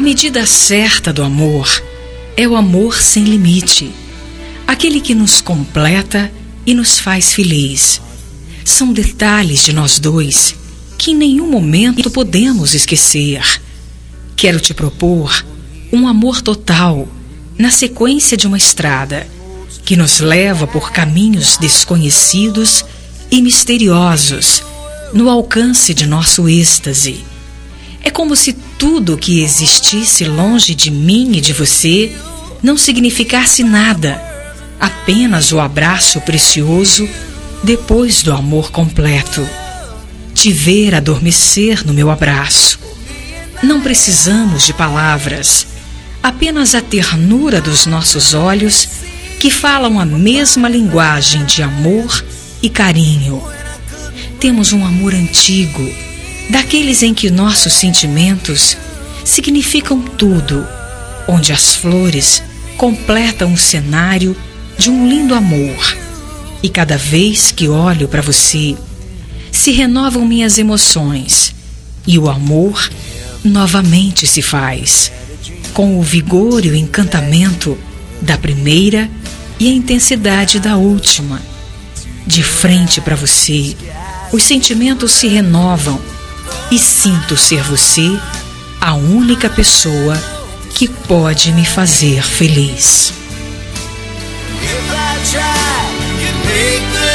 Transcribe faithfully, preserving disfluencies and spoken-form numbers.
medida certa do amor é o amor sem limite, aquele que nos completa e nos faz feliz. São detalhes de nós dois que em nenhum momento podemos esquecer. Quero te propor um amor total na sequência de uma estrada que nos leva por caminhos desconhecidos e misteriosos no alcance de nosso êxtase. É como se tudo que existisse longe de mim e de você não significasse nada, apenas o abraço precioso depois do amor completo. Te ver adormecer no meu abraço. Não precisamos de palavras, apenas a ternura dos nossos olhos que falam a mesma linguagem de amor e carinho. Temos um amor antigo, daqueles em que nossos sentimentos significam tudo, onde as flores completam o cenário de um lindo amor. E cada vez que olho para você, se renovam minhas emoções e o amor novamente se faz, com o vigor e o encantamento da primeira e a intensidade da última. De frente para você, os sentimentos se renovam e sinto ser você a única pessoa que pode me fazer feliz. If I try, you make the